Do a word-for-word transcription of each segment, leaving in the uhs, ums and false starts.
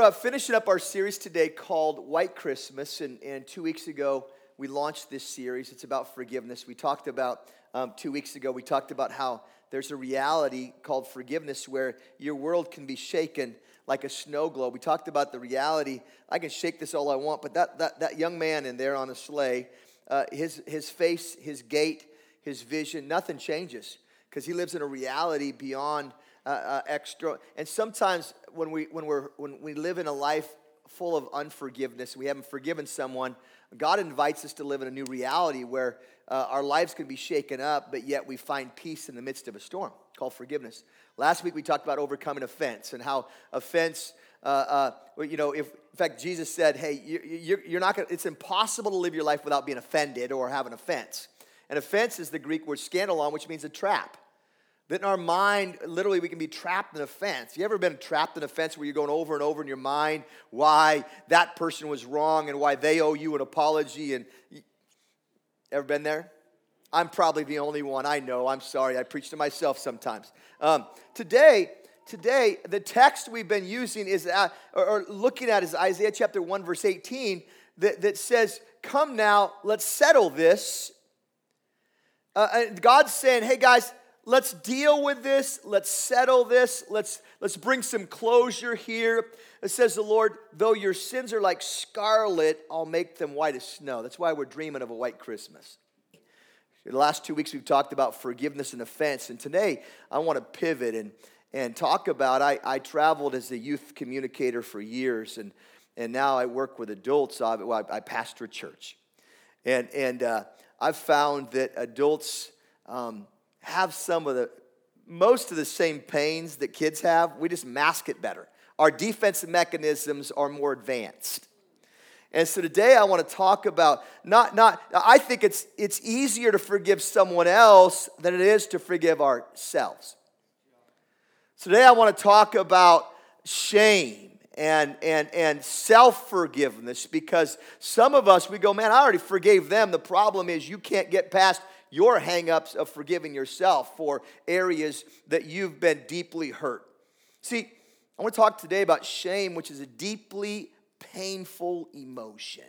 uh, finishing up our series today called White Christmas, and, and two weeks ago we launched this series. It's about forgiveness. We talked about, um, two weeks ago, we talked about how there's a reality called forgiveness where your world can be shaken like a snow globe. We talked about the reality, I can shake this all I want, but that that, that young man in there on a sleigh, uh, his, his face, his gait, his vision, nothing changes because he lives in a reality beyond Uh, uh, extra, and sometimes when we when we're when we live in a life full of unforgiveness, we haven't forgiven someone. God invites us to live in a new reality where uh, our lives can be shaken up, but yet we find peace in the midst of a storm called forgiveness. Last week we talked about overcoming offense and how offense. Uh, uh, you know, if in fact Jesus said, "Hey, you, you're, you're not gonna. It's impossible to live your life without being offended or have an offense." And offense is the Greek word scandalon, which means a trap. That in our mind, literally, we can be trapped in a fence. You ever been trapped in a fence where you're going over and over in your mind why that person was wrong and why they owe you an apology? And ever been there? I'm probably the only one. I know. I'm sorry. I preach to myself sometimes. Um, today, today, the text we've been using is, uh, or, or looking at is Isaiah chapter one, verse eighteen, that, that says, "Come now, let's settle this." Uh, and God's saying, "Hey guys, let's deal with this. Let's settle this. Let's, let's bring some closure here." It says the Lord, "Though your sins are like scarlet, I'll make them white as snow." That's why we're dreaming of a white Christmas. The last two weeks we've talked about forgiveness and offense. And today I want to pivot and, and talk about, I, I traveled as a youth communicator for years. And, and now I work with adults. I, well, I, I pastor a church. And, and uh, I've found that adults Um, have some of the, most of the same pains that kids have. We just mask it better. Our defensive mechanisms are more advanced. And so today I want to talk about, not, not. I think it's, it's easier to forgive someone else than it is to forgive ourselves. So today I want to talk about shame and, and, and self-forgiveness, because some of us, we go, "Man, I already forgave them." The problem is you can't get past your hang-ups of forgiving yourself for areas that you've been deeply hurt. See, I want to talk today about shame, which is a deeply painful emotion.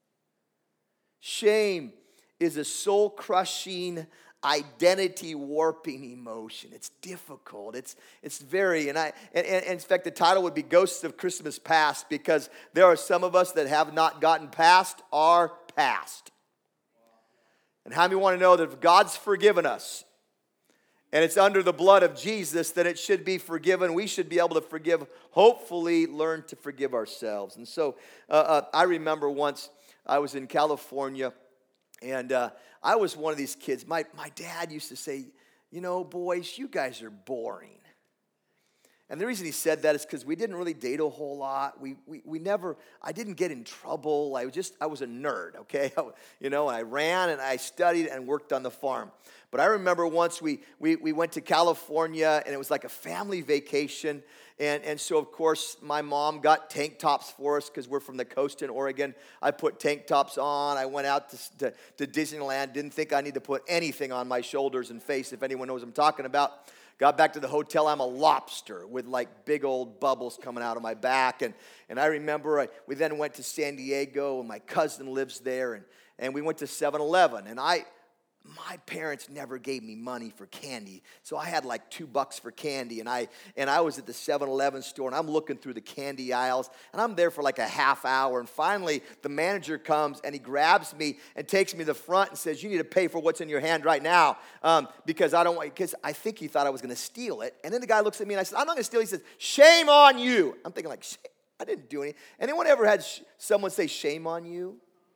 Shame is a soul-crushing, identity-warping emotion. It's difficult. It's it's very, and I and, and in fact, the title would be "Ghosts of Christmas Past," because there are some of us that have not gotten past our past. And how many want to know that if God's forgiven us, and it's under the blood of Jesus, that it should be forgiven? We should be able to forgive, hopefully learn to forgive ourselves. And so uh, uh, I remember once I was in California, and uh, I was one of these kids. My, my dad used to say, "You know, boys, you guys are boring." And the reason he said that is because we didn't really date a whole lot. We, we we never, I didn't get in trouble. I was just, I was a nerd, okay? You know, I ran and I studied and worked on the farm. But I remember once we we we went to California, and it was like a family vacation. And, and so, of course, my mom got tank tops for us because we're from the coast in Oregon. I put tank tops on. I went out to, to, to Disneyland. Didn't think I need to put anything on my shoulders and face, if anyone knows what I'm talking about. Got back to the hotel, I'm a lobster with like big old bubbles coming out of my back. And, and I remember I, we then went to San Diego, and my cousin lives there. And, and we went to seven eleven. And I, my parents never gave me money for candy. So I had like two bucks for candy. And I, and I was at the seven eleven store, and I'm looking through the candy aisles. And I'm there for like a half hour. And finally, the manager comes, and he grabs me and takes me to the front and says, "You need to pay for what's in your hand right now. Um, because I don't want, because I think he thought I was going to steal it." And then the guy looks at me, and I said, "I'm not going to steal it." He says, "Shame on you." I'm thinking like, I didn't do anything. Anyone ever had sh- someone say, "Shame on you"?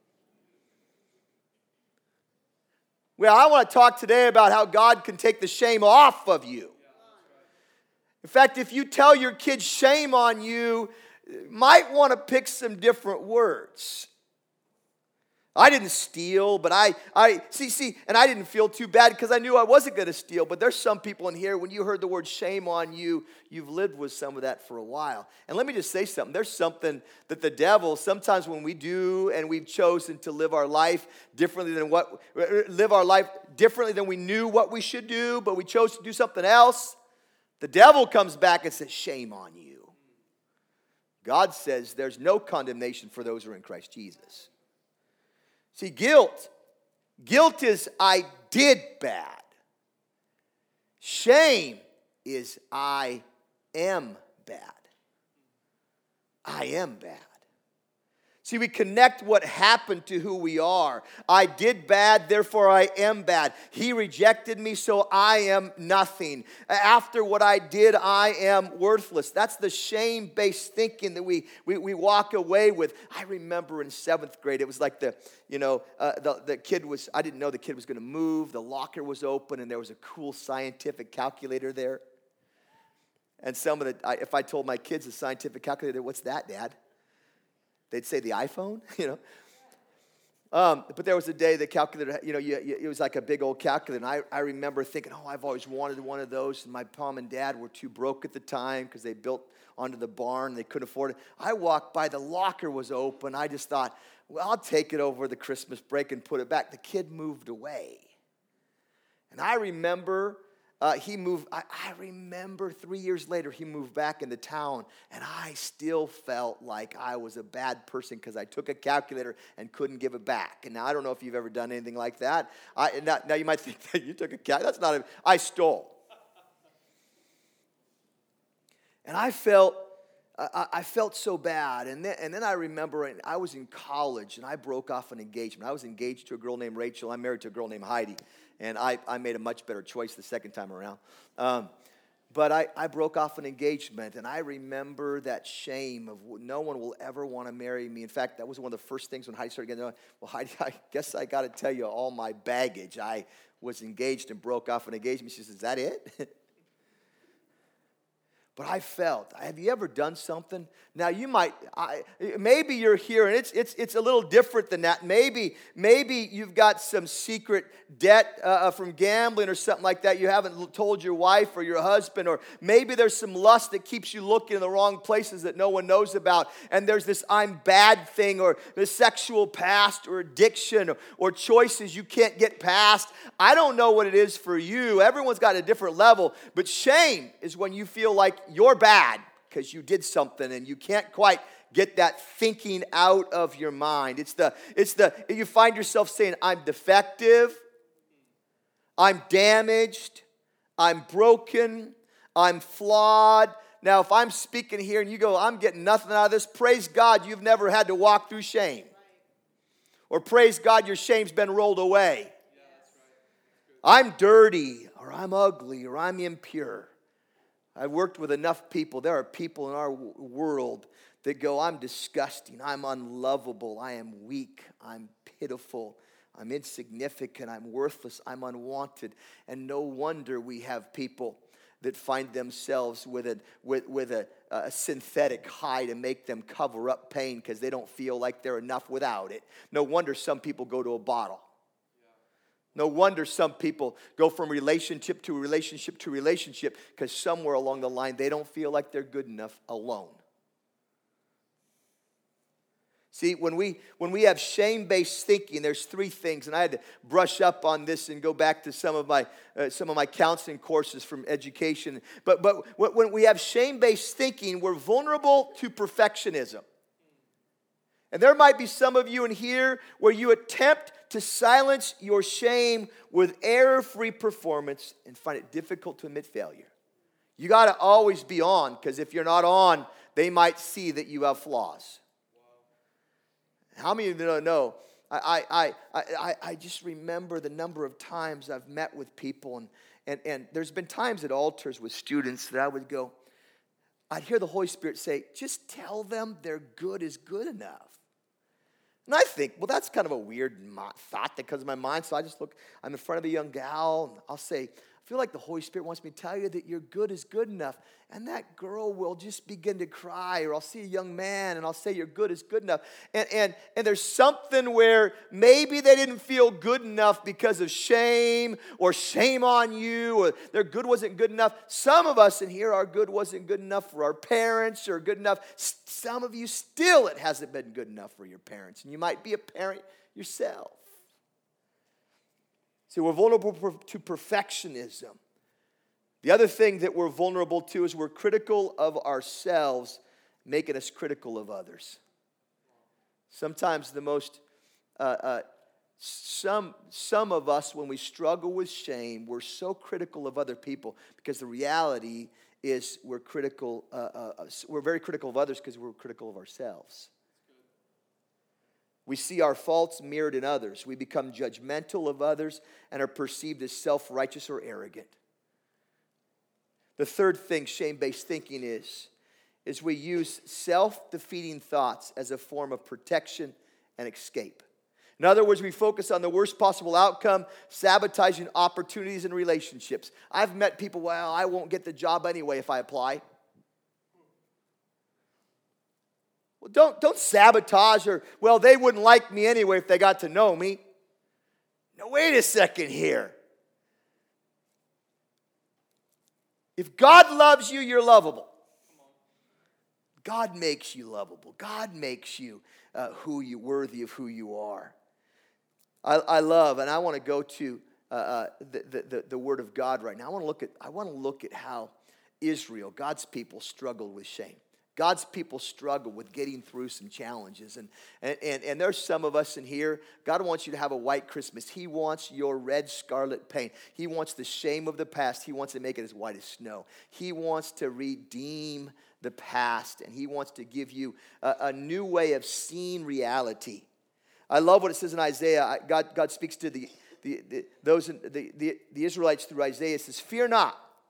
Well, I want to talk today about how God can take the shame off of you. In fact, if you tell your kids "shame on you," you might want to pick some different words. I didn't steal, but I, I see, see, and I didn't feel too bad because I knew I wasn't going to steal. But there's some people in here, when you heard the word "shame on you," you've lived with some of that for a while. And let me just say something. There's something that the devil, sometimes when we do and we've chosen to live our life differently than what, live our life differently than we knew what we should do, but we chose to do something else, the devil comes back and says, "Shame on you. God says there's no condemnation for those who are in Christ Jesus. See, guilt, guilt is I did bad. Shame is I am bad. I am bad. See, we connect what happened to who we are. I did bad, therefore I am bad. He rejected me, so I am nothing. After what I did, I am worthless. That's the shame-based thinking that we, we, we walk away with. I remember in seventh grade, it was like the, you know, uh, the, the kid was, I didn't know the kid was going to move. The locker was open, and there was a cool scientific calculator there. And some of the, I, if I told my kids a scientific calculator, what's that, Dad? They'd say the iPhone, you know. Um, but there was a day the calculator, you know, you, you, it was like a big old calculator. And I, I remember thinking, oh, I've always wanted one of those. And my mom and dad were too broke at the time because they built onto the barn. They couldn't afford it. I walked by, the locker was open. I just thought, well, I'll take it over the Christmas break and put it back. The kid moved away. And I remember... Uh, he moved, I, I remember three years later, he moved back into town, and I still felt like I was a bad person because I took a calculator and couldn't give it back. And now, I don't know if you've ever done anything like that. I, now, now, you might think that you took a calculator. That's not a, I stole. And I felt, I, I felt so bad. And then, and then I remember I was in college, and I broke off an engagement. I was engaged to a girl named Rachel. I'm married to a girl named Heidi. And I, I made a much better choice the second time around. Um, but I, I broke off an engagement, and I remember that shame of no one will ever want to marry me. In fact, that was one of the first things when Heidi started getting, well, Heidi, I guess I got to tell you all my baggage. I was engaged and broke off an engagement. She says, is that it? But I felt, have you ever done something? Now you might, I, maybe you're here and it's it's it's a little different than that. Maybe maybe you've got some secret debt uh, from gambling or something like that. You haven't told your wife or your husband, or maybe there's some lust that keeps you looking in the wrong places that no one knows about. And there's this I'm bad thing, or the sexual past, or addiction, or, or choices you can't get past. I don't know what it is for you. Everyone's got a different level, but shame is when you feel like you're bad because you did something and you can't quite get that thinking out of your mind. It's the, it's the, you find yourself saying, I'm defective, I'm damaged, I'm broken, I'm flawed. Now, if I'm speaking here and you go, I'm getting nothing out of this, praise God, you've never had to walk through shame. Or praise God, your shame's been rolled away. I'm dirty, or I'm ugly, or I'm impure. I've worked with enough people. There are people in our world that go, I'm disgusting, I'm unlovable, I am weak, I'm pitiful, I'm insignificant, I'm worthless, I'm unwanted. And no wonder we have people that find themselves with a, with, with a, a synthetic high to make them cover up pain because they don't feel like they're enough without it. No wonder some people go to a bottle. No wonder some people go from relationship to relationship to relationship because somewhere along the line they don't feel like they're good enough alone. See, when we when we have shame-based thinking, there's three things, and I had to brush up on this and go back to some of my uh, some of my counseling courses from education. But but when we have shame-based thinking, we're vulnerable to perfectionism. And there might be some of you in here where you attempt to silence your shame with error-free performance and find it difficult to admit failure. You got to always be on, because if you're not on, they might see that you have flaws. How many of you don't know? I, I, I, I, I just remember the number of times I've met with people, and, and, and there's been times at altars with students that I would go, I'd hear the Holy Spirit say, just tell them their good is good enough. And I think, well, that's kind of a weird thought that comes to my mind. So I just look, I'm in front of a young gal, and I'll say, I feel like the Holy Spirit wants me to tell you that your good is good enough. And that girl will just begin to cry. Or I'll see a young man, and I'll say your good is good enough. And, and, and there's something where maybe they didn't feel good enough because of shame, or shame on you, or their good wasn't good enough. Some of us in here, our good wasn't good enough for our parents, or good enough. Some of you still, it hasn't been good enough for your parents. And you might be a parent yourself. See, we're vulnerable to perfectionism. The other thing that we're vulnerable to is we're critical of ourselves making us critical of others. Sometimes the most, uh, uh, some, some of us, when we struggle with shame, we're so critical of other people because the reality is we're critical, uh, uh, we're very critical of others because we're critical of ourselves. We see our faults mirrored in others. We become judgmental of others and are perceived as self-righteous or arrogant. The third thing shame-based thinking is, is we use self-defeating thoughts as a form of protection and escape. In other words, we focus on the worst possible outcome, sabotaging opportunities and relationships. I've met people, well, I won't get the job anyway if I apply. Well, don't, don't sabotage or, well, they wouldn't like me anyway if they got to know me. No, wait a second here. If God loves you, you're lovable. God makes you lovable. God makes you uh, who you worthy of who you are. I, I love, and I want to go to uh, uh, the, the, the Word of God right now. I want to look at I want to look at how Israel, God's people, struggled with shame. God's people struggle with getting through some challenges. And, and, and, and there's some of us in here, God wants you to have a white Christmas. He wants your red scarlet paint. He wants the shame of the past. He wants to make it as white as snow. He wants to redeem the past. And He wants to give you a, a new way of seeing reality. I love what it says in Isaiah. God, God speaks to the, the, the, those in, the, the, the Israelites through Isaiah. It says, fear not.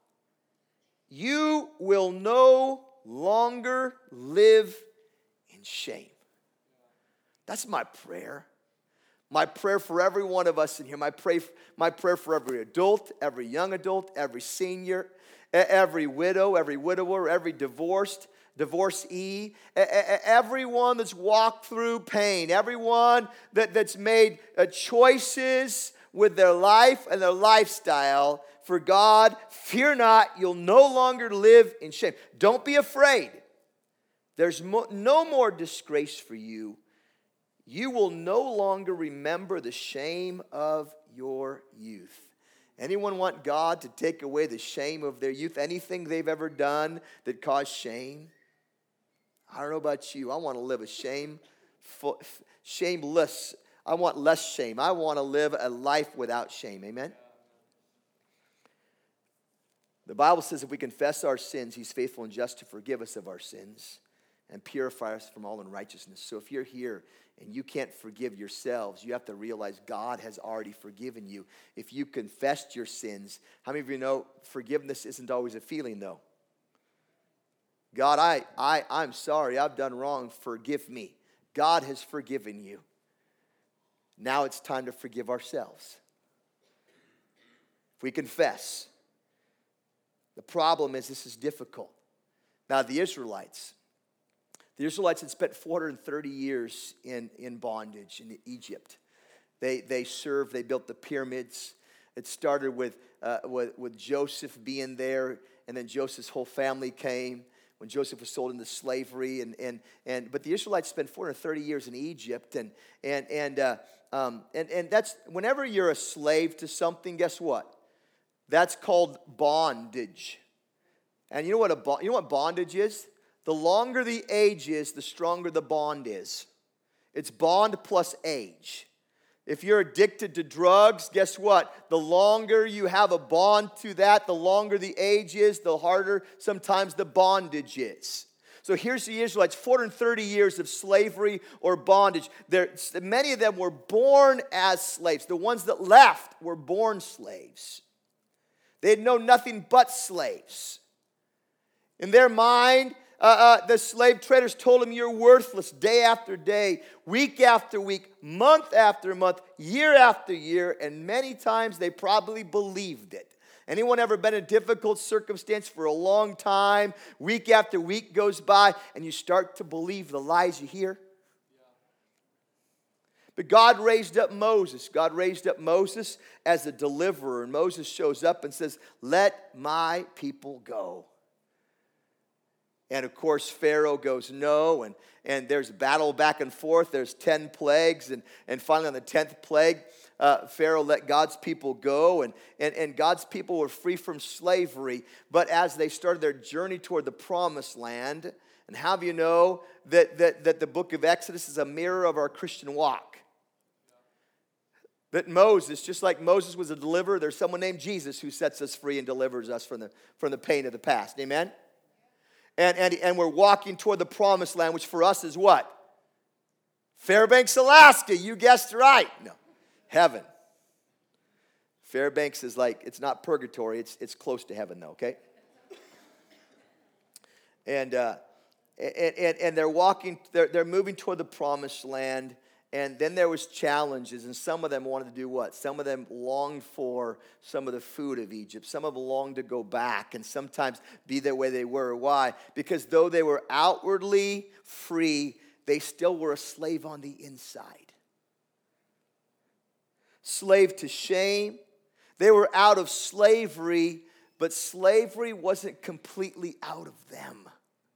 You will know longer live in shame. That's my prayer. My prayer for every one of us in here. My, pray, my prayer for every adult, every young adult, every senior, every widow, every widower, every divorced, divorcee, everyone that's walked through pain, everyone that, that's made choices with their life and their lifestyle for God. Fear not, you'll no longer live in shame. Don't be afraid. There's mo- no more disgrace for you. You will no longer remember the shame of your youth. Anyone want God to take away the shame of their youth? Anything they've ever done that caused shame? I don't know about you. I want to live a shame, shameless. I want less shame. I want to live a life without shame. Amen? The Bible says if we confess our sins, He's faithful and just to forgive us of our sins and purify us from all unrighteousness. So if you're here and you can't forgive yourselves, you have to realize God has already forgiven you. If you confessed your sins, how many of you know forgiveness isn't always a feeling though? God, I, I, I'm sorry, I've done wrong, forgive me. God has forgiven you. Now it's time to forgive ourselves. If we confess. The problem is this is difficult. Now the Israelites, the Israelites had spent four hundred thirty years in, in bondage in Egypt. They, they served, they built the pyramids. It started with, uh, with, with Joseph being there, and then Joseph's whole family came when Joseph was sold into slavery. And, and, and, but the Israelites spent four hundred thirty years in Egypt. And, and, and, uh, um, and, and that's, whenever you're a slave to something, guess what? That's called bondage. And you know what a you know what bondage is? The longer the age is, the stronger the bond is. It's bond plus age. If you're addicted to drugs, guess what? The longer you have a bond to that, the longer the age is, the harder sometimes the bondage is. So here's the Israelites, four hundred thirty years of slavery or bondage. There, many of them were born as slaves. The ones that left were born slaves. They had known nothing but slaves. In their mind, uh, uh, the slave traders told them, you're worthless day after day, week after week, month after month, year after year, and many times they probably believed it. Anyone ever been in a difficult circumstance for a long time, week after week goes by, and you start to believe the lies you hear? But God raised up Moses. God raised up Moses as a deliverer. And Moses shows up and says, let my people go. And of course, Pharaoh goes no. And, and there's battle back and forth. There's ten plagues. And, and finally on the tenth plague, uh, Pharaoh let God's people go. And, and, and God's people were free from slavery. But as they started their journey toward the promised land, And how do you know that, that, that the book of Exodus is a mirror of our Christian walk? That Moses, just like Moses was a deliverer, there's someone named Jesus who sets us free and delivers us from the, from the pain of the past. Amen? And, and, and we're walking toward the promised land, which for us is what? Fairbanks, Alaska. You guessed right. No. Heaven. Fairbanks is like, it's not purgatory. It's, it's close to heaven, though, okay? And, uh, and, and, and they're walking, they're, they're moving toward the promised land. And then there was challenges, and some of them wanted to do what? Some of them longed for some of the food of Egypt. Some of them longed to go back and sometimes be the way they were. Why? Because though they were outwardly free, they still were a slave on the inside. Slave to shame. They were out of slavery, but slavery wasn't completely out of them.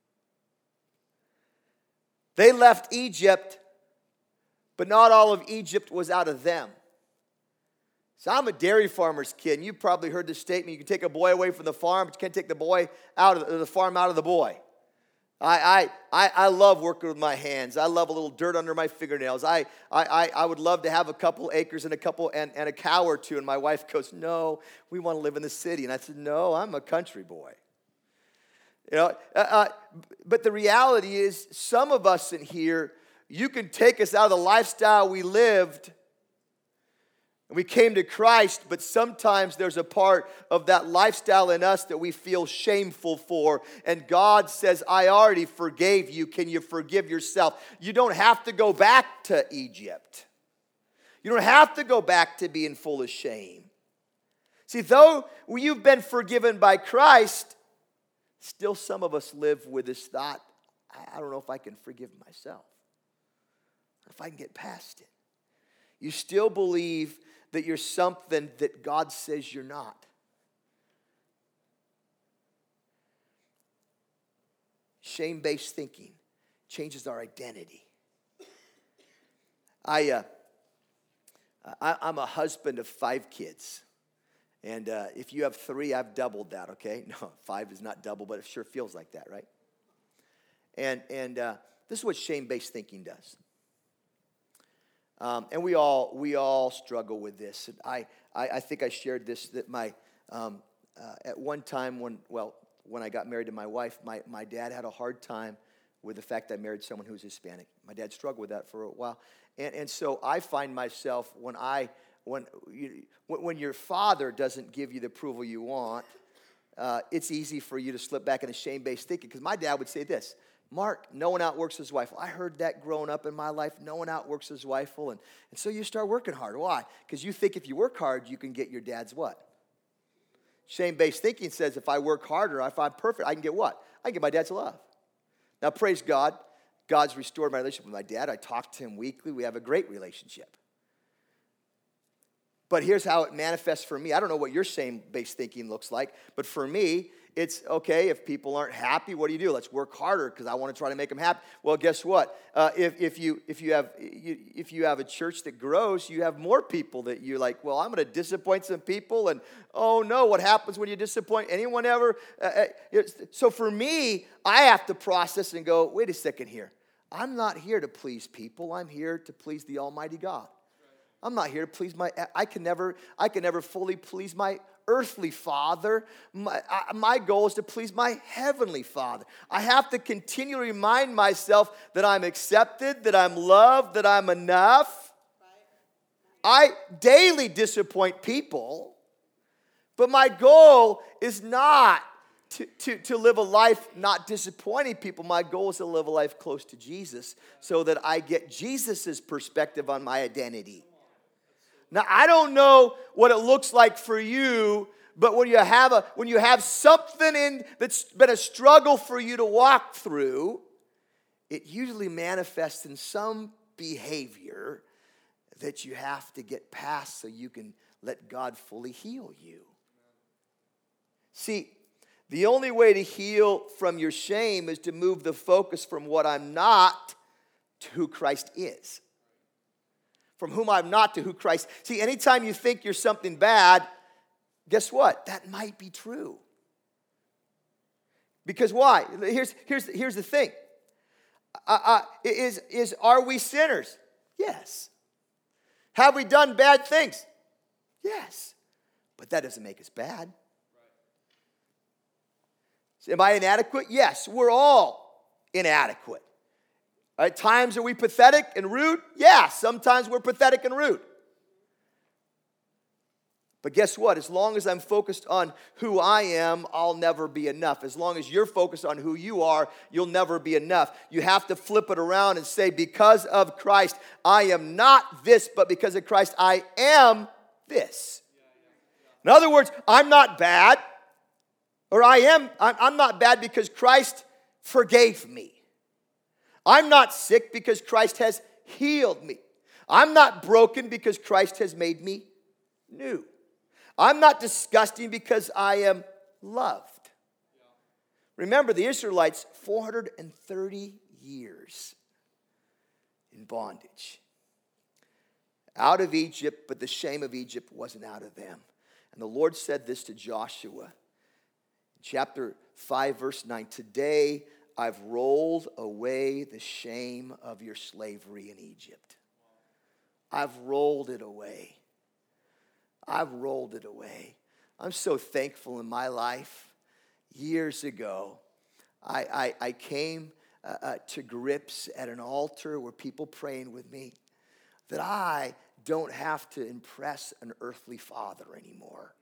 They left Egypt, but not all of Egypt was out of them. So I'm a dairy farmer's kid, and you probably heard this statement, you can take a boy away from the farm, but you can't take the boy out of the, the farm out of the boy. I, I, I, I love working with my hands. I love a little dirt under my fingernails. I, I, I would love to have a couple acres and a couple and, and a cow or two, and my wife goes, no, we want to live in the city. And I said, no, I'm a country boy. You know, uh, uh, but the reality is, some of us in here, you can take us out of the lifestyle we lived, and we came to Christ, but sometimes there's a part of that lifestyle in us that we feel shameful for, and God says, I already forgave you. Can you forgive yourself? You don't have to go back to Egypt. You don't have to go back to being full of shame. See, though you've been forgiven by Christ, still some of us live with this thought, I don't know if I can forgive myself. If I can get past it. You still believe that you're something that God says you're not. Shame-based thinking changes our identity. I, uh, I, I'm a husband of five kids. And uh, if you have three, I've doubled that, okay? No, five is not double, but it sure feels like that, right? And, and uh, this is what shame-based thinking does. Um, and we all we all struggle with this. And I, I I think I shared this that my um, uh, at one time when well when I got married to my wife, my, my dad had a hard time with the fact that I married someone who was Hispanic. My dad struggled with that for a while, and and so I find myself when I when you, when your father doesn't give you the approval you want, uh, it's easy for you to slip back into shame-based thinking. Because my dad would say this. Mark, no one outworks his wife. I heard that growing up in my life. No one outworks his wife. And, and so you start working hard. Why? Because you think if you work hard, you can get your dad's what? Shame-based thinking says if I work harder, if I'm perfect, I can get what? I can get my dad's love. Now, praise God. God's restored my relationship with my dad. I talk to him weekly. We have a great relationship. But here's how it manifests for me. I don't know what your shame-based thinking looks like, but for me, it's, okay, if people aren't happy, what do you do? Let's work harder because I want to try to make them happy. Well, guess what? Uh, if, if, you, if, you have, if you have a church that grows, you have more people that you're like, well, I'm going to disappoint some people. And, oh, no, what happens when you disappoint anyone ever? Uh, so for me, I have to process and go, wait a second here. I'm not here to please people. I'm here to please the Almighty God. I'm not here to please my, I can never, I can never fully please my earthly father. My, I, my goal is to please my heavenly Father. I have to continually remind myself that I'm accepted, that I'm loved, that I'm enough. I daily disappoint people, but my goal is not to, to, to live a life not disappointing people. My goal is to live a life close to Jesus so that I get Jesus' perspective on my identity. Now, I don't know what it looks like for you, but when you have a when you have something in that's been a struggle for you to walk through, it usually manifests in some behavior that you have to get past so you can let God fully heal you. See, the only way to heal from your shame is to move the focus from what I'm not to who Christ is. From whom I'm not to who Christ. See, anytime you think you're something bad, guess what? That might be true. Because why? Here's, here's, here's the thing. Uh, uh, is, is, are we sinners? Yes. Have we done bad things? Yes. But that doesn't make us bad. Am I inadequate? Yes, we're all inadequate. At times are we pathetic and rude? Yeah, sometimes we're pathetic and rude. But guess what? As long as I'm focused on who I am, I'll never be enough. As long as you're focused on who you are, you'll never be enough. You have to flip it around and say, because of Christ, I am not this, but because of Christ, I am this. In other words, I'm not bad. Or I am, I'm not bad because Christ forgave me. I'm not sick because Christ has healed me. I'm not broken because Christ has made me new. I'm not disgusting because I am loved. Remember, the Israelites, four hundred thirty years in bondage. Out of Egypt, but the shame of Egypt wasn't out of them. And the Lord said this to Joshua. Chapter five, verse nine, today I've rolled away the shame of your slavery in Egypt. I've rolled it away. I've rolled it away. I'm so thankful in my life. Years ago, I, I, I came uh, uh, to grips at an altar where people praying with me that I don't have to impress an earthly father anymore.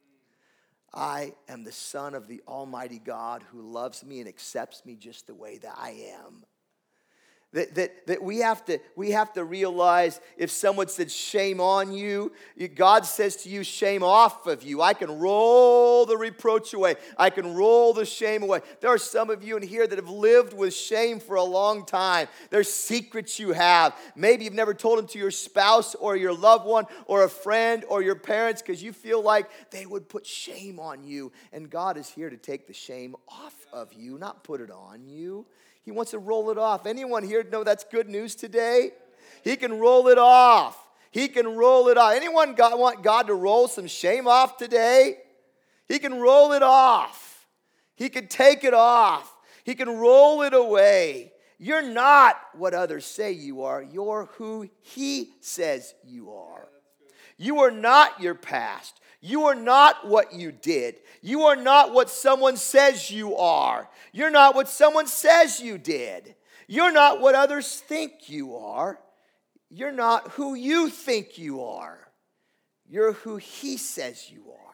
I am the son of the Almighty God who loves me and accepts me just the way that I am. That, that, that we have to, we have to realize if someone said shame on you, God says to you, shame off of you. I can roll the reproach away. I can roll the shame away. There are some of you in here that have lived with shame for a long time. There's secrets you have. Maybe you've never told them to your spouse or your loved one or a friend or your parents because you feel like they would put shame on you. And God is here to take the shame off of you, not put it on you. He wants to roll it off. Anyone here know that's good news today? He can roll it off. He can roll it off. Anyone got, want God to roll some shame off today? He can roll it off. He can take it off. He can roll it away. You're not what others say you are. You're who He says you are. You are not your past. You are not what you did. You are not what someone says you are. You're not what someone says you did. You're not what others think you are. You're not who you think you are. You're who He says you are.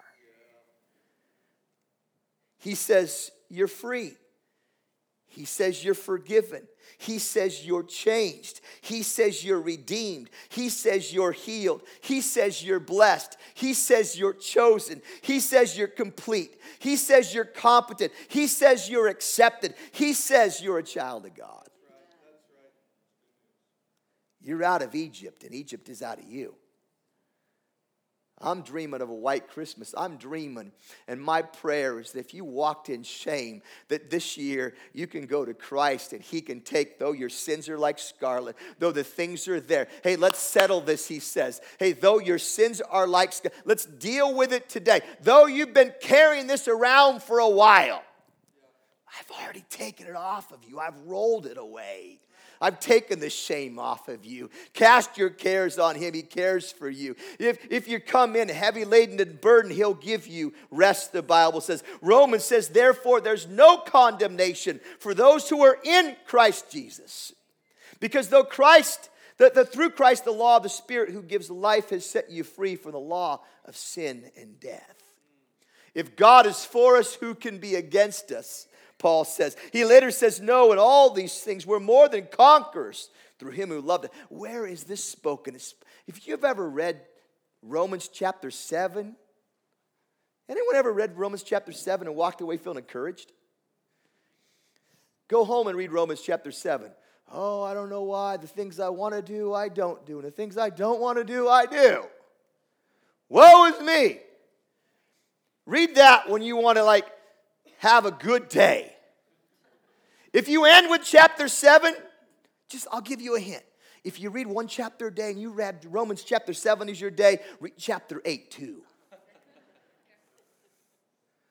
He says you're free. He says you're forgiven. He says you're changed. He says you're redeemed. He says you're healed. He says you're blessed. He says you're chosen. He says you're complete. He says you're competent. He says you're accepted. He says you're a child of God. You're out of Egypt, and Egypt is out of you. I'm dreaming of a white Christmas. I'm dreaming, and my prayer is that if you walked in shame, that this year you can go to Christ and He can take, though your sins are like scarlet, though the things are there. Hey, let's settle this, He says. Hey, though your sins are like scarlet, let's deal with it today. Though you've been carrying this around for a while, I've already taken it off of you. I've rolled it away. I've taken the shame off of you. Cast your cares on Him. He cares for you. If, if you come in heavy laden and burdened, He'll give you rest, the Bible says. Romans says, therefore, there's no condemnation for those who are in Christ Jesus. Because though Christ, the, the, through Christ, the law of the Spirit who gives life has set you free from the law of sin and death. If God is for us, who can be against us? Paul says. He later says, no, in all these things, we're more than conquerors through Him who loved us. Where is this spoken? If you've ever read Romans chapter seven, anyone ever read Romans chapter seven and walked away feeling encouraged? Go home and read Romans chapter seven. Oh, I don't know why. The things I want to do, I don't do. And the things I don't want to do, I do. Woe is me. Read that when you want to like have a good day. If you end with chapter seven, just I'll give you a hint. If you read one chapter a day and you read Romans chapter seven is your day, read chapter eight too.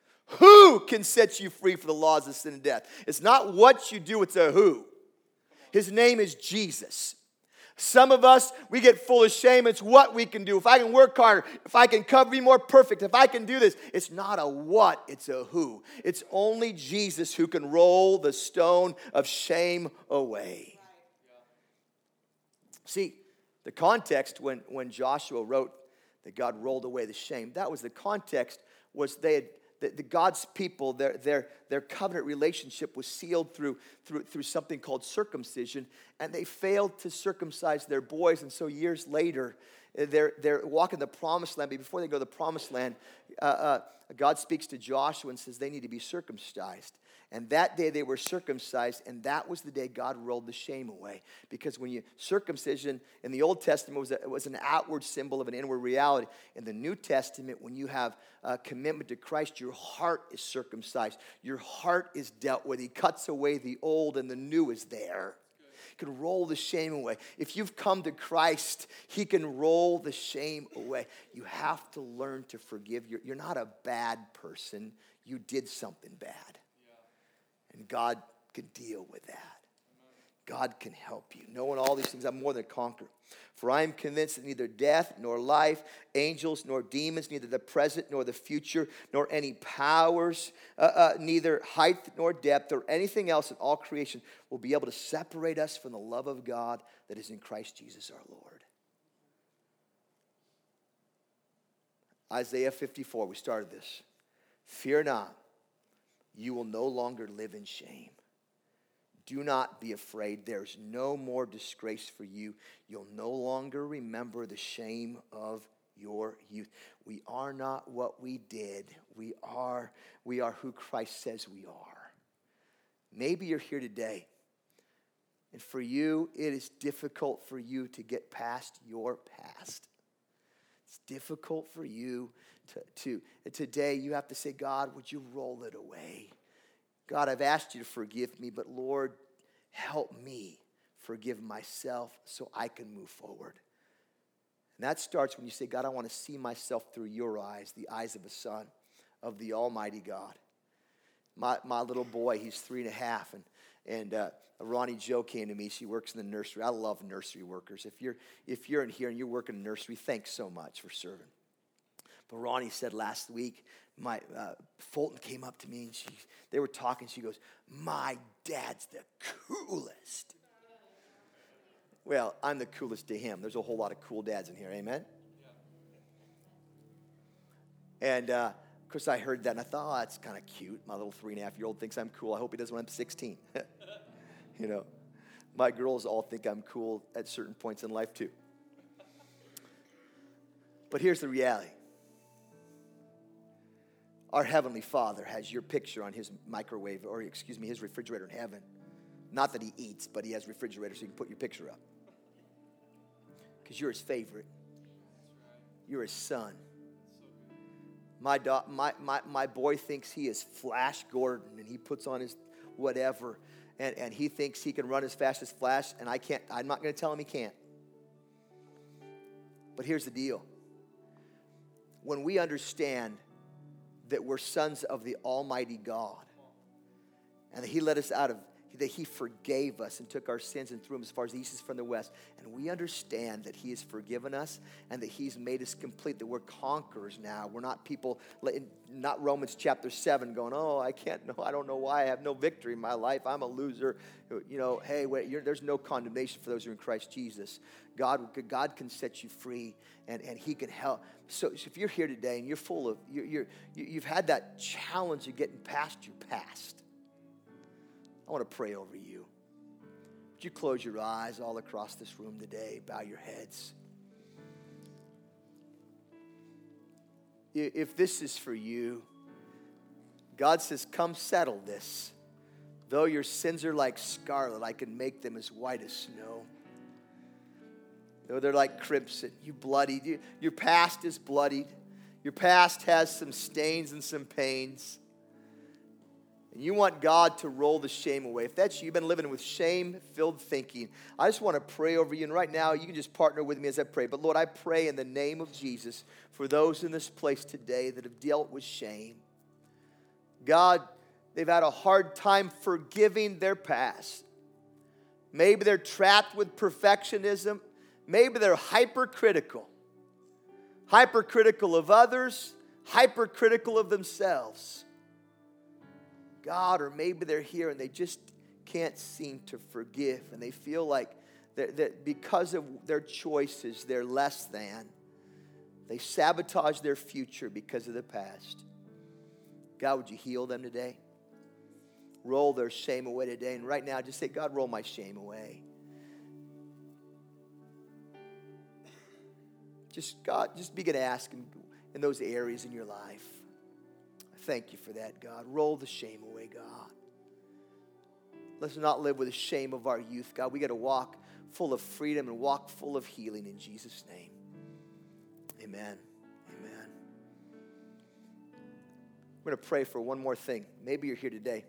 Who can set you free from the laws of sin and death? It's not what you do, it's a who. His name is Jesus. Some of us, we get full of shame. It's what we can do. If I can work harder, if I can cover, be more perfect, if I can do this. It's not a what, it's a who. It's only Jesus who can roll the stone of shame away. See, the context when, when Joshua wrote that God rolled away the shame, that was the context, was they had The, the God's people, their, their, their covenant relationship was sealed through, through, through something called circumcision, and they failed to circumcise their boys, and so years later, they're, they're walking the promised land, but before they go to the promised land, uh, uh, God speaks to Joshua and says they need to be circumcised. And that day they were circumcised, and that was the day God rolled the shame away. Because when you, circumcision in the Old Testament was, a, it was an outward symbol of an inward reality. In the New Testament, when you have a commitment to Christ, your heart is circumcised. Your heart is dealt with. He cuts away the old, and the new is there. He can roll the shame away. If you've come to Christ, He can roll the shame away. You have to learn to forgive. You're, you're not a bad person. You did something bad. And God can deal with that. God can help you. Knowing all these things, I'm more than a conqueror. For I am convinced that neither death, nor life, angels, nor demons, neither the present, nor the future, nor any powers, uh, uh, neither height, nor depth, or anything else in all creation will be able to separate us from the love of God that is in Christ Jesus our Lord. Isaiah fifty-four, we started this. Fear not. You will no longer live in shame. Do not be afraid. There's no more disgrace for you. You'll no longer remember the shame of your youth. We are not what we did. We are, we are who Christ says we are. Maybe you're here today, and for you, it is difficult for you to get past your past. It's difficult for you To, to today, you have to say, God, would you roll it away? God, I've asked you to forgive me, but Lord, help me forgive myself so I can move forward. And that starts when you say, God, I want to see myself through your eyes, the eyes of a son of the Almighty God. My my little boy, he's three and a half, and and uh, Ronnie Jo came to me. She works in the nursery. I love nursery workers. If you're if you're in here and you're working in nursery, thanks so much for serving. But Ronnie said last week, my uh, Fulton came up to me and she, they were talking. She goes, my dad's the coolest. Well, I'm the coolest to him. There's a whole lot of cool dads in here, amen? Yeah. And uh, of course I heard that and I thought, oh, that's kind of cute. My little three and a half year old thinks I'm cool. I hope he does when I'm sixteen. You know, my girls all think I'm cool at certain points in life too. But here's the reality. Our Heavenly Father has your picture on His microwave, or excuse me, His refrigerator in heaven. Not that He eats, but He has a refrigerator so you can put your picture up. Because you're His favorite. You're His son. My, do- my, my, my boy thinks he is Flash Gordon, and he puts on his whatever, and, and he thinks he can run as fast as Flash, and I can't. I'm not going to tell him he can't. But here's the deal. When we understand that we're sons of the Almighty God, and that He let us out of, that He forgave us and took our sins and threw them as far as the east is from the west, and we understand that He has forgiven us and that He's made us complete, that we're conquerors now. We're not people, not Romans chapter seven going, oh, I can't know, I don't know why I have no victory in my life. I'm a loser. You know, hey, wait, you're, there's no condemnation for those who are in Christ Jesus. God, God can set you free, and, and He can help. So, so if you're here today and you're full of, you're, you're, you've had that challenge of getting past your past, I want to pray over you. Would you close your eyes all across this room today? Bow your heads. If this is for you, God says, come settle this. Though your sins are like scarlet, I can make them as white as snow. Though they're like crimson, you bloodied. You, your past is bloodied. Your past has some stains and some pains. And you want God to roll the shame away. If that's you, you've been living with shame-filled thinking, I just want to pray over you. And right now, you can just partner with me as I pray. But Lord, I pray in the name of Jesus for those in this place today that have dealt with shame. God, they've had a hard time forgiving their past. Maybe they're trapped with perfectionism. Maybe they're hypercritical. Hypercritical of others, hypercritical of themselves. God, or maybe they're here and they just can't seem to forgive, and they feel like that, that because of their choices, they're less than. They sabotage their future because of the past. God, would you heal them today? Roll their shame away today. And right now, just say, God, roll my shame away. Just, God, just begin to ask Him in those areas in your life. Thank you for that, God. Roll the shame away, God. Let's not live with the shame of our youth, God. We got to walk full of freedom and walk full of healing in Jesus' name. Amen. Amen. We're going to pray for one more thing. Maybe you're here today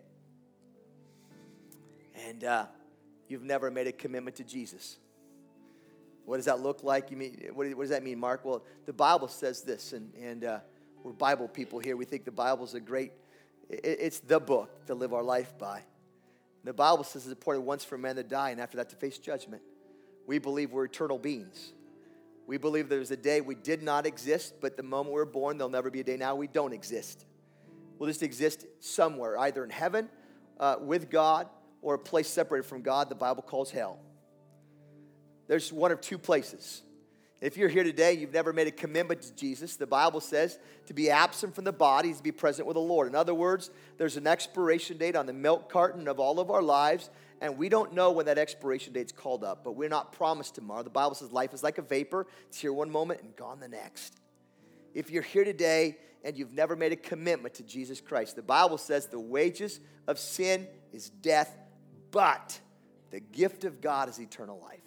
and uh, you've never made a commitment to Jesus. What does that look like? You mean, what, what does that mean, Mark? Well, the Bible says this, and, and uh, we're Bible people here. We think the Bible's a great, it, it's the book to live our life by. The Bible says it's appointed once for men to die, and after that to face judgment. We believe we're eternal beings. We believe there's a day we did not exist, but the moment we were born, there'll never be a day now we don't exist. We'll just exist somewhere, either in heaven uh, with God or a place separated from God the Bible calls hell. There's one of two places. If you're here today, you've never made a commitment to Jesus, the Bible says to be absent from the body is to be present with the Lord. In other words, there's an expiration date on the milk carton of all of our lives, and we don't know when that expiration date's called up, but we're not promised tomorrow. The Bible says life is like a vapor. It's here one moment and gone the next. If you're here today and you've never made a commitment to Jesus Christ, the Bible says the wages of sin is death, but the gift of God is eternal life.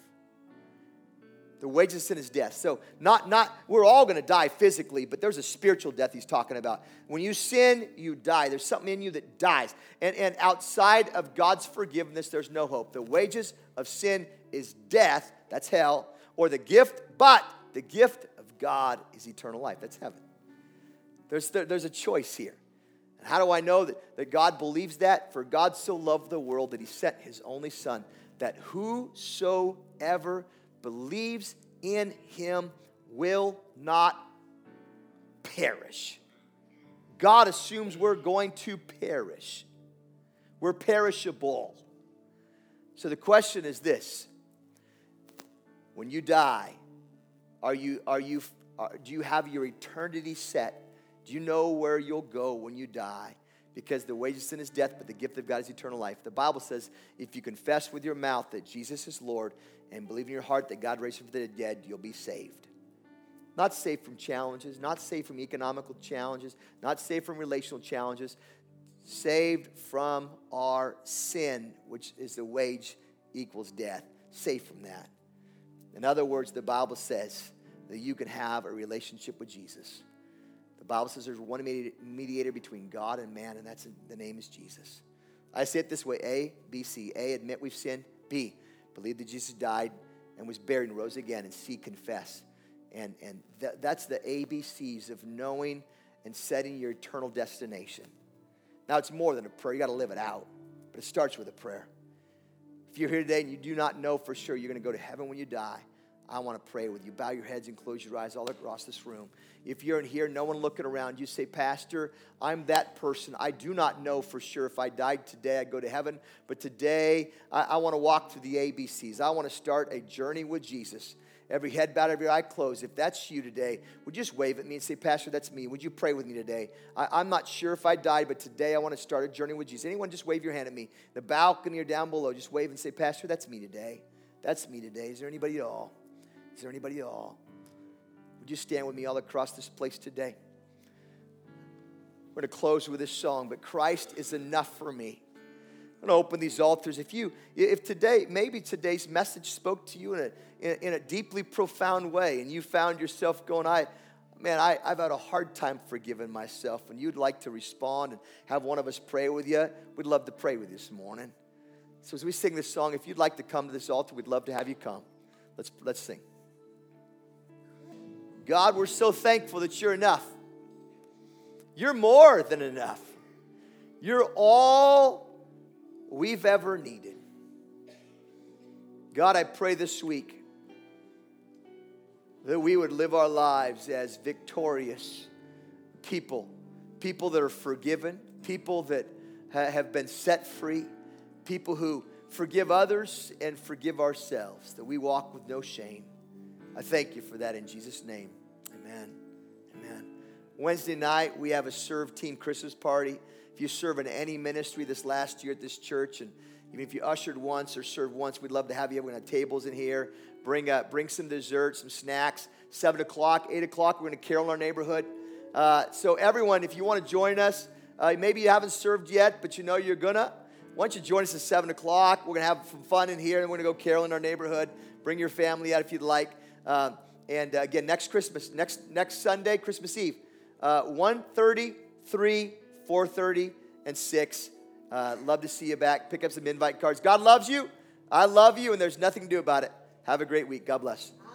The wages of sin is death. So not, not we're all going to die physically, but there's a spiritual death he's talking about. When you sin, you die. There's something in you that dies. And, and outside of God's forgiveness, there's no hope. The wages of sin is death. That's hell. Or the gift, but the gift of God is eternal life. That's heaven. There's, there, there's a choice here. And how do I know that, that God believes that? For God so loved the world that he sent his only son, that whosoever believes in him will not perish. God assumes we're going to perish. We're perishable. So the question is this. When you die, are you, are you, are, do you have your eternity set? Do you know where you'll go when you die? Because the wages of sin is death, but the gift of God is eternal life. The Bible says if you confess with your mouth that Jesus is Lord and believe in your heart that God raised him from the dead, you'll be saved. Not saved from challenges, not saved from economical challenges, not saved from relational challenges, saved from our sin, which is the wage equals death. Saved from that. In other words, the Bible says that you can have a relationship with Jesus. The Bible says there's one mediator between God and man, and that's the name is Jesus. I say it this way, A, B, C. A, admit we've sinned. B, believe that Jesus died and was buried and rose again. And C, confess. And, and th- that's the A B Cs of knowing and setting your eternal destination. Now, it's more than a prayer. You got to live it out. But it starts with a prayer. If you're here today and you do not know for sure you're going to go to heaven when you die, I want to pray with you. Bow your heads and close your eyes all across this room. If you're in here, no one looking around, you say, Pastor, I'm that person. I do not know for sure if I died today, I'd go to heaven. But today, I, I want to walk through the A B Cs. I want to start a journey with Jesus. Every head bowed, every eye closed. If that's you today, would you just wave at me and say, Pastor, that's me. Would you pray with me today? I, I'm not sure if I died, but today I want to start a journey with Jesus. Anyone, just wave your hand at me. The balcony or down below, just wave and say, Pastor, that's me today. That's me today. Is there anybody at all? Is there anybody at all? Would you stand with me all across this place today? We're going to close with this song, but Christ is enough for me. I'm going to open these altars. If you, if today, maybe today's message spoke to you in a, in a, in a deeply profound way, and you found yourself going, I, man, I, I've had a hard time forgiving myself, and you'd like to respond and have one of us pray with you, we'd love to pray with you this morning. So as we sing this song, if you'd like to come to this altar, we'd love to have you come. Let's, let's sing. God, we're so thankful that you're enough. You're more than enough. You're all we've ever needed. God, I pray this week that we would live our lives as victorious people, people that are forgiven, people that ha- have been set free, people who forgive others and forgive ourselves, that we walk with no shame. I thank you for that in Jesus' name. Amen. Amen. Wednesday night, we have a Serve Team Christmas party. If you serve in any ministry this last year at this church, and even if you ushered once or served once, we'd love to have you. We're going to have tables in here. Bring uh, bring some desserts, some snacks. seven o'clock, eight o'clock, we're going to carol in our neighborhood. Uh, so everyone, if you want to join us, uh, maybe you haven't served yet, but you know you're going to. Why don't you join us at seven o'clock? We're going to have some fun in here, and we're going to go carol in our neighborhood. Bring your family out if you'd like. Uh, and uh, again, next Christmas, next next Sunday, Christmas Eve, uh, one thirty, three, four thirty, and six. Uh, love to see you back. Pick up some invite cards. God loves you. I love you, and there's nothing to do about it. Have a great week. God bless.